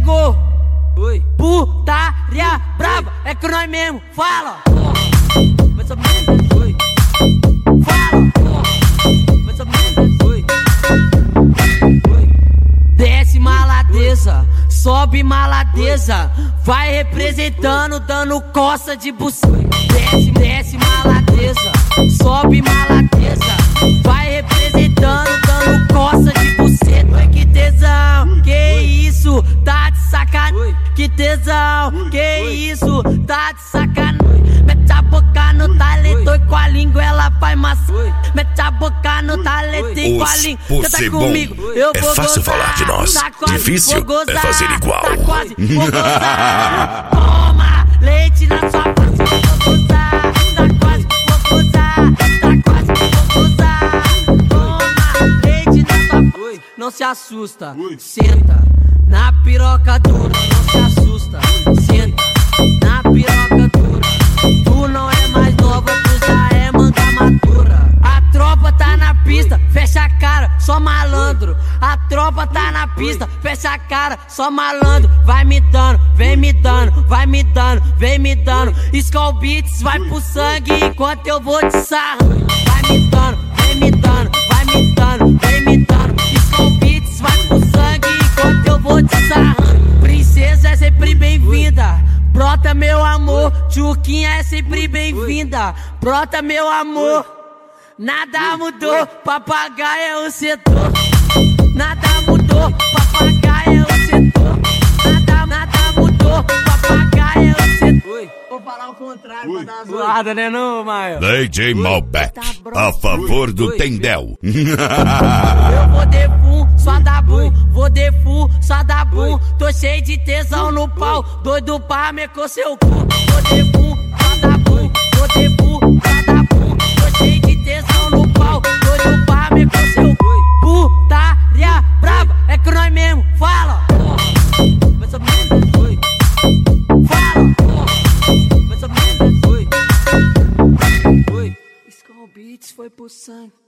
chegou. Oi. Putaria braba, é que nós mesmo fala. Mais ou menos, oi. Fala. Mais ou menos, oi. Oi. Desce maladeza, sobe maladeza, vai representando, dando coça de buceta. Desce maladeza, sobe maladeza, vai representando, dando coça de buceta. Oi, que tesão, que isso, tá de sacanagem. Que tesão, que isso, tá de sacanagem. Mete a boca no talento e com a língua ela vai maçã. Mete a boca no talento e com a língua. Por ser bom, é fácil falar de nós. Difícil é fazer igual. Tá quase, vou gozar. Toma leite na sua face, vou gozar. Tá quase, vou gozar. Tá quase, vou gozar. Toma leite na sua face. Não se assusta, senta na piroca dura. Não se assusta, senta na piroca dura. Tu não é mais nova, tu já é manga madura. A tropa tá na pista, fecha a cara, só malandro. A tropa tá na pista, fecha a cara, só malandro. Vai me dando, vem me dando, vai me dando, vem me dando. Skull Beats vai pro sangue enquanto eu vou te sarrando. Vai me dando, vem me dando, vai me dando, vem me dando. Skull Beats vai pro sangue enquanto eu vou te sarrando. Princesa é sempre bem-vinda, brota meu amor. Tchuquinha é sempre bem-vinda, brota meu amor. Nada mudou, papagaio é o setor. Nada mudou, papagaio é o setor. Nada mudou, papagaio é o setor. Vou falar o contrário pra dar uma zoada, né não, Maio? DJ Malbec, a favor do Tendel. Eu vou de fum, só dá bum. Vou de fum, só dá bum. Tô cheio de tesão no pau, doido pra meter seu cu. Vou de fum, só dá bum. Vou de fum, só dá bum. Tô cheio de tesão no pau, doido pra meter seu cu. Putaria braba, é que nós mesmo fala. Mais ou menos, oi. Fala. Mais ou menos, oi. Oi. Skull Beats foi pro sangue.